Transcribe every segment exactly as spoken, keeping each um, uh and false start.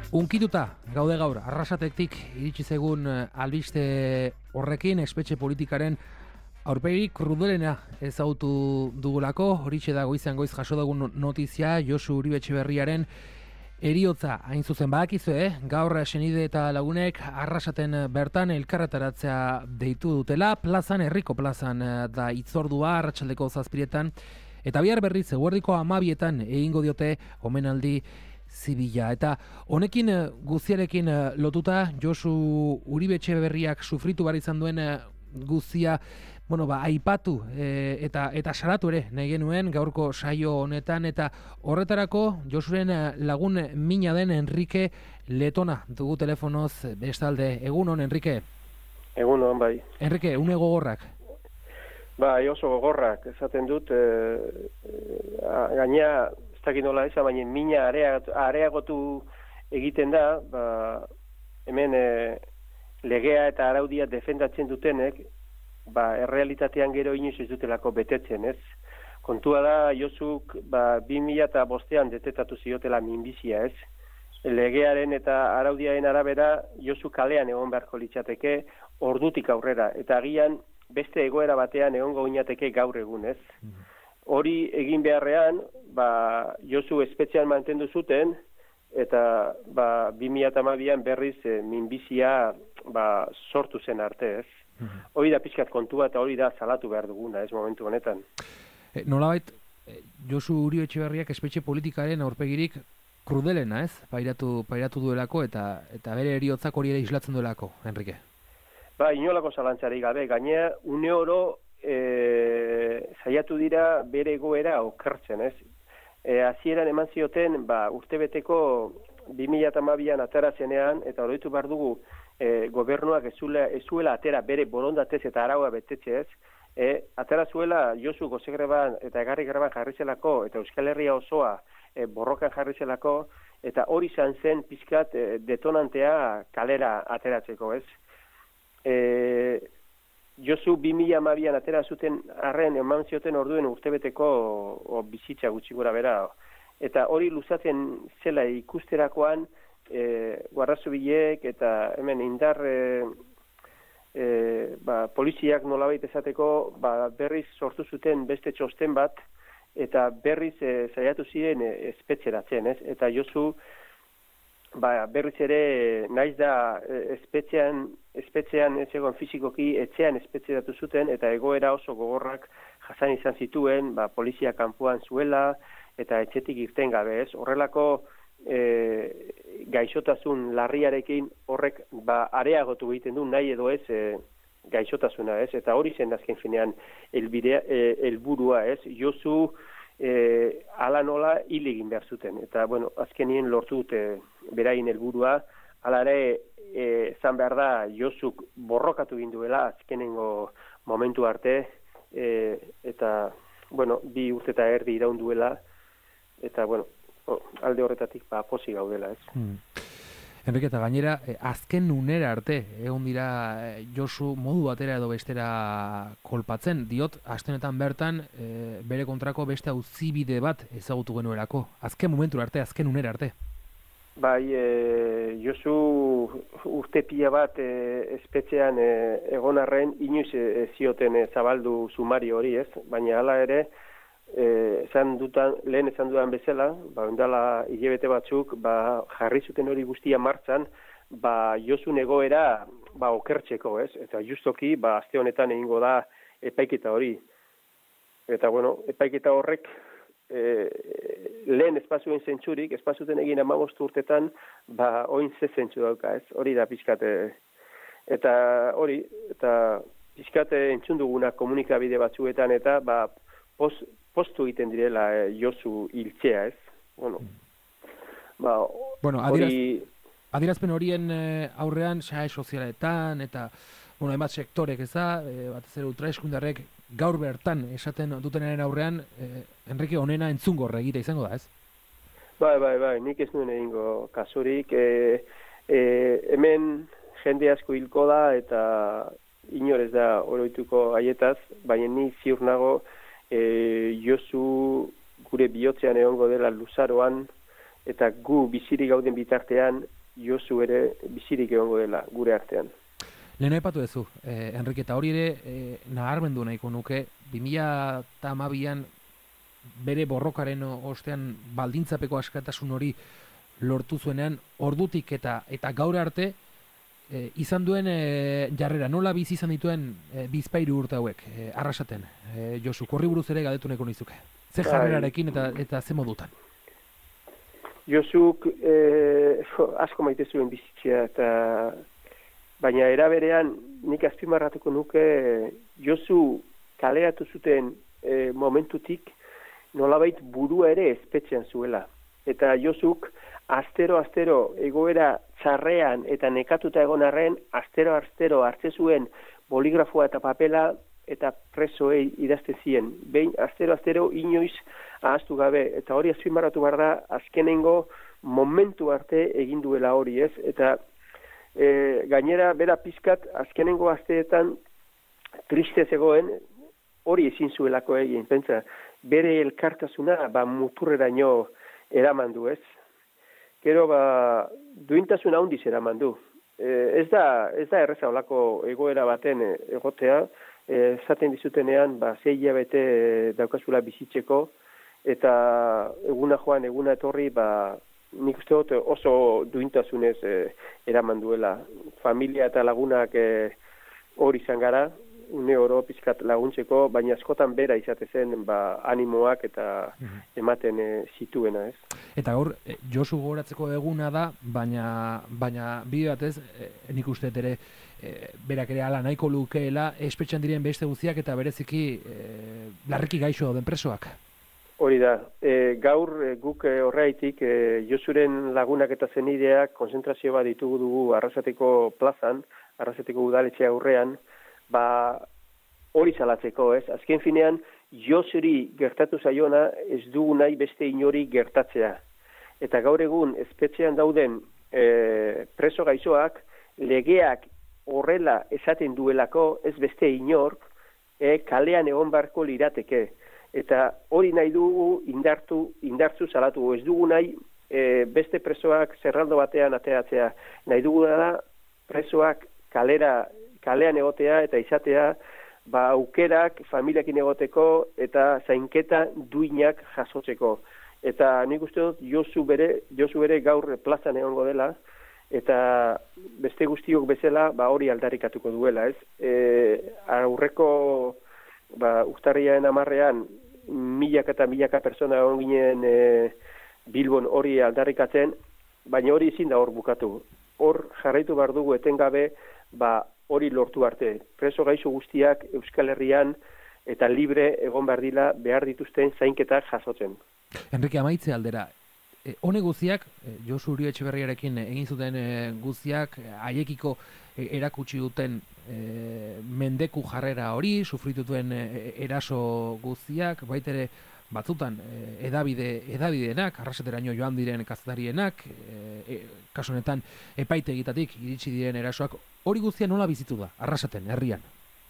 Unkituta gaude gaur, Arrasatetik iritsi zegun albiste horrekin, espetxe politikaren aurpegi krudelena ezagutu dugulako. Horixe da goizean goiz jaso dugun notizia, Josu Uribe Etxeberriaren heriotza hain zuzen. Badakizu, eh? Gaur senide eta lagunek Arrasaten bertan elkarretaratzea deitu dutela, plazan, herriko plazan da hitzordua, arratsaldeko zazpiretan, eta bihar berriz eguerdiko hamabietan egingo diote omenaldi zibila. Eta honekin guztiarekin lotuta, Josu Uribe Etxeberriak sufritu bar izan duen guztia, bueno, ba, aipatu e, eta eta salatu ere nahi genuen gaurko saio honetan, eta horretarako Josuren lagun mina den Enrique Letona dugu telefonoz bestalde. Egunon, Enrique. Egunon, bai. Enrique, une gogorrak. Bai, oso gogorrak, esaten dut, e, e, gaina, ez dakit nola eza, baina mina areagotu, areagotu egiten da, ba, hemen e, legea eta araudia defendatzen dutenek, ba, errealitatean gero inoiz ez dutelako betetzen, ez? Kontua da, Josuk, ba, bi mila eta bostean detetatu ziotela minbizia, ez? Legearen eta araudiaren arabera, Josu kalean egon beharko litzateke, ordutik aurrera, eta agian beste egoera batean egongo ginateke gaur egun, ez? Hori egin beharrean, ba, Josu espetxean mantendu zuten, eta ba, bi mila hamabian berriz e, minbizia ba, sortu zen arte, ez? Hori da pixkat kontua eta hori da salatu behar duguna, ez, momentu honetan. E, nolabait, Josu Uribe Etxeberriak espetxe politikaren aurpegirik krudelena, ez? Pairatu, pairatu duelako eta eta bere heriotzak hori ere islatzen duelako, Enrique. Ba, inolako zalantzari gabe, gainea une oro e, saiatu dira bere egoera okertzen, ez? E, hasieran eman zioten, ba, urtebeteko bi mila hamabian atera zenean, eta oroitu behar dugu, e, gobernuak ez zuela atera bere borondatez eta araua betetxe, ez? E, atera zuela Josu gozegreban eta egarri greban jarri zelako, eta Euskal Herria osoa e, borrokan jarri zelako, eta hori izan zen pizkat e, detonantea kalera ateratzeko, ez? E, Josu bi mila hamabian atera zuten arren eman zioten orduen urtebeteko o, bizitza gutxi gora bera. Eta hori luzatzen zela ikusterakoan e, guardazubilek eta hemen indar e, e, ba, poliziak nolabait esateko ba, berriz sortu zuten beste txosten bat eta berriz e, saiatu ziren e, espetxeratzen, ez? Eta Josu ba, berriz ere naiz da espetxean, espetxean ez egon fizikoki etxean espetxeratu zuten eta egoera oso gogorrak jasan izan zituen, ba, polizia kanpoan zuela eta etxetik irten gabe, ez? Horrelako e, gaixotasun larriarekin horrek ba, areagotu egiten du nahi edo ez e, gaixotasuna, ez? Eta hori zen azken finean elbidea, e, elburua, ez? Josu e, ala nola hil egin behar zuten. Eta, bueno, azkenien lortu dute berain helburua, hala ere ezan behar da Josuk borrokatu egin duela azkenengo momentu arte, e, eta, bueno, bi urte eta erdi iraun duela, eta, bueno, alde horretatik ba, posi gaudela, ez. Hmm. Enrique, eta gainera, eh, azken unera arte, egon dira eh, Josu modu batera edo bestera kolpatzen, diot, astenetan bertan, eh, bere kontrako beste auzibide bat ezagutu genuelako. Azken momentu arte, azken unera arte. Bai, e, Josu urte pila bat e, espetxean e, egon arren, inoiz e, zioten e, zabaldu sumari hori, ez? Baina hala ere, e, esan dutan, lehen esan dudan bezala, ba, ondala hilabete batzuk, ba, jarri zuten hori guztia martzan, ba, Josu egoera ba, okertzeko, ez? Eta justoki, ba, aste honetan egingo da epaiketa hori. Eta, bueno, epaiketa horrek, E, lehen espazuen zentsurik, espazuten egin hamabost urtetan, ba, oin ze zentsu dauka, ez? Hori da pixkate, eta hori, eta pixkate entzun duguna komunikabide batzuetan, eta ba, post, postu egiten direla e, Josu hiltzea, ez? Bueno, ba, bueno, adiraz, hori... Adirazpen horien aurrean, sae sozialetan, eta, bueno, emat sektorek, ez da, e, batez ere ultraeskundarrek, gaur bertan esaten dutenaren aurrean, eh, Enrique onena entzungorra egite izango da, ez? Bai, bai, bai, nik ez nuen egingo kasurik. E, e, hemen jende asko hilko da eta inorez da oroituko haietaz, baina ni ziur nago e, Josu gure bihotzean egongo dela luzaroan eta gu bizirik gauden bitartean, Josu ere bizirik egongo dela gure artean. Lehen aipatu duzu, eh, Enrique, eta hori ere eh, naharmendu nahiko nuke, bi mila hamabian bere borrokaren ostean baldintzapeko askatasun hori lortu zuenean, ordutik eta eta gaur arte e, izan duen e, jarrera, nola bizi izan dituen e, bizpairu urte hauek, e, Arrasaten, e, Josu, korri buruz ere galdetu nahiko nizuke. Ze jarrerarekin eta, eta ze modutan? Josuk e, asko maite zuen bizitzea, eta baina eraberean nik azpimarratuko nuke Josu kaleratu zuten e, momentutik nolabait burua ere espetxean zuela. Eta Josuk astero-astero egoera txarrean eta nekatuta egon arren, astero-astero hartze zuen boligrafoa eta papela eta presoei idazte zien. Behin astero-astero inoiz ahaztu gabe. Eta hori azpimarratu behar da, azkenengo momentu arte egin duela hori, ez? Eta e, gainera, bera pizkat, azkenengo asteetan triste zegoen, hori ezin zuelako egin, pentsa, bere elkartasuna, ba, muturreraino eraman du, ez? Gero, ba, duintasun handiz eraman du. E, ez da, ez da erreza olako egoera baten egotea, esaten dizutenean, ba, zei hilabete daukazula bizitzeko, eta eguna joan, eguna etorri, ba, nik uste dut oso duintasunez e, eraman duela. Familia eta lagunak e, hori izan gara, une oro pizkat laguntzeko, baina askotan bera izate zen ba, animoak eta ematen e, zituena, ez? Eta gaur, Josu gogoratzeko eguna da, baina baina bide batez, e, nik uste ere e, berak ere ala nahiko lukeela, espetxan diren beste guztiak eta bereziki e, larriki gaixo dauden presoak. Hori da, e, gaur e, guk e, horreitik e, Josuren lagunak eta zenideak konzentrazio bat ditugu dugu Arrasateko plazan, Arrasateko udaletxea aurrean, ba, hori salatzeko, ez? Azken finean, Josuri gertatu zaiona ez dugu nahi beste inori gertatzea. Eta gaur egun, espetxean dauden e, preso gaixoak, legeak horrela esaten duelako, ez beste inork, e, kalean egon barko lirateke. Eta hori nahi dugu indartu, indartzu salatu. Ez dugu nahi e, beste presoak zerraldo batean ateatzea. Nahi dugu da presoak kalera kalean egotea eta izatea ba, aukerak familiakin egoteko eta zainketa duinak jasotzeko. Eta nik uste dut Josu bere, Josu bere gaur plazan egongo dela eta beste guztiok bezala ba, hori aldarrikatuko duela, ez? E, aurreko ba, urtarriaren hamarrean milaka eta milaka persona egon ginen e, Bilbon hori aldarrikatzen, baina hori ezin da hor bukatu. Hor jarraitu behar dugu etengabe ba, hori lortu arte. Preso gaixo guztiak Euskal Herrian eta libre egon behar dila behar dituzten zainketak jasotzen. Enrique, amaitze aldera, e, hone guztiak, e, Josu Uribe-Etxeberriarekin egin zuten e, guztiak, haiekiko e, erakutsi duten e, mendeku jarrera hori, sufritutuen e, eraso guztiak, baitere batzutan e, edabide, edabideenak, Arrasateraino joan diren kazetarienak, e, e, kasu honetan epaitegitatik iritsi diren erasoak, hori guztia nola bizitu da, Arrasaten, herrian?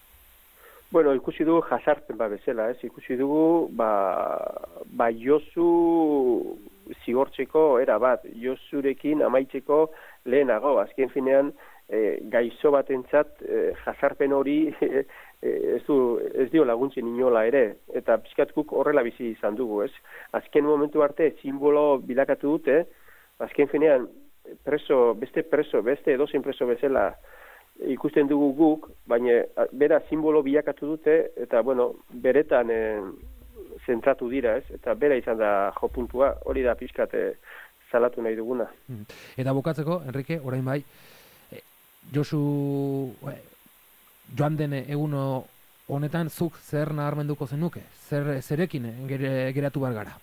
Bueno, ikusi dugu jasarpen ba bezala, ez? Ikusi dugu, ba, ba Josu zigortzeko era bat, Josurekin amaitzeko lehenago, azken finean, e, gaixo batentzat e, jasarpen hori e, ez, du, ez dio laguntzen inola ere, eta pizkatkuk horrela bizi izan dugu, ez? Azken momentu arte simbolo bilakatu dute, azken finean, preso, beste preso, beste edozein preso bezala ikusten dugu guk, baina bera simbolo bilakatu dute, eta bueno, beretan e, zentratu dira, ez? Eta bera izan da jopuntua, hori da pixkat e, salatu nahi duguna. Eta bukatzeko, Enrique, orain bai, e, Josu e, joan den egun honetan zuk zer naharmenduko zenuke? Zer, zerekin gere, geratu behar gara?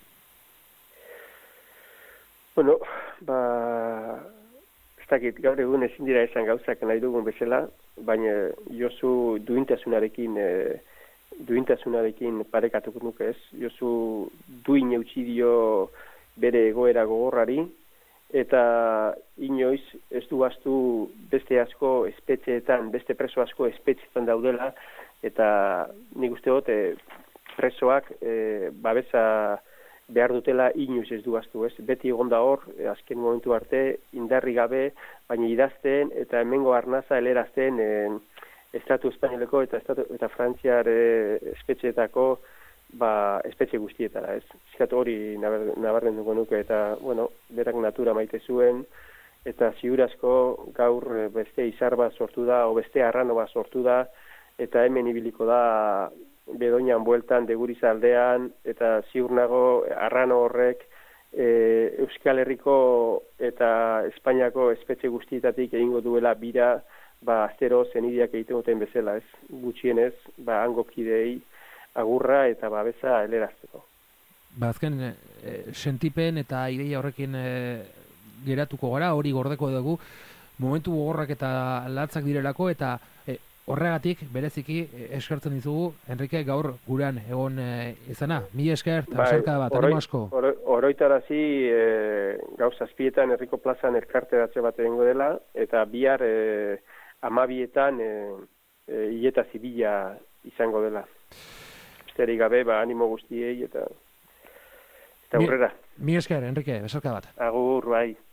Bueno, ba... ez dakit, gaur egun ezin dira esan gauzak nahi dugun bezala, baina Josu duintasunarekin e, duintasunarekin parekatuko nuke, ez? Josu duin eutsi dio bere egoera gogorrari, eta inoiz ez du astu beste asko espetxeetan, beste preso asko espetxeetan daudela, eta nik uste dut e, presoak e, babesa behar dutela inoiz ez du astu, ez? Beti egon da hor, azken momentu arte, indarri gabe, baina idazten eta hemengo arnaza elerazten en, Estatu Espainoleko eta Estatu, eta Frantziar e, espetxeetako ba, espetxe guztietara, ez? Fiskat hori nabarren dugu nuke, eta, bueno, berak natura maite zuen, eta ziurazko gaur beste izar bat sortu da, o beste arrano bat sortu da, eta hemen ibiliko da Bedoñan bueltan, Deguriz aldean, eta ziur nago arrano horrek e, Euskal Herriko eta Espainiako espetxe guztietatik egingo duela bira, ba, astero zenideak egiten duten bezala, ez? Gutxienez, ba, hango kidei agurra eta babesa helerazteko. Ba, azken, e, sentipen eta ideia horrekin e, geratuko gara, hori gordeko dugu, momentu gogorrak eta latzak direlako, eta e, horregatik, bereziki, e, eskertzen dizugu, Enrique, gaur gurean egon e, izana. Mi esker, eta besarka bat, animo asko. Oroitarazi, e, gauz azpietan Herriko plazan elkarteratze bat egingo dela, eta bihar e, amabietan e, e, hileta zibila izango dela. Besterik gabe, ba, animo guztiei eta eta aurrera. Mi esker, Enrique, besarka bat. Agur, bai.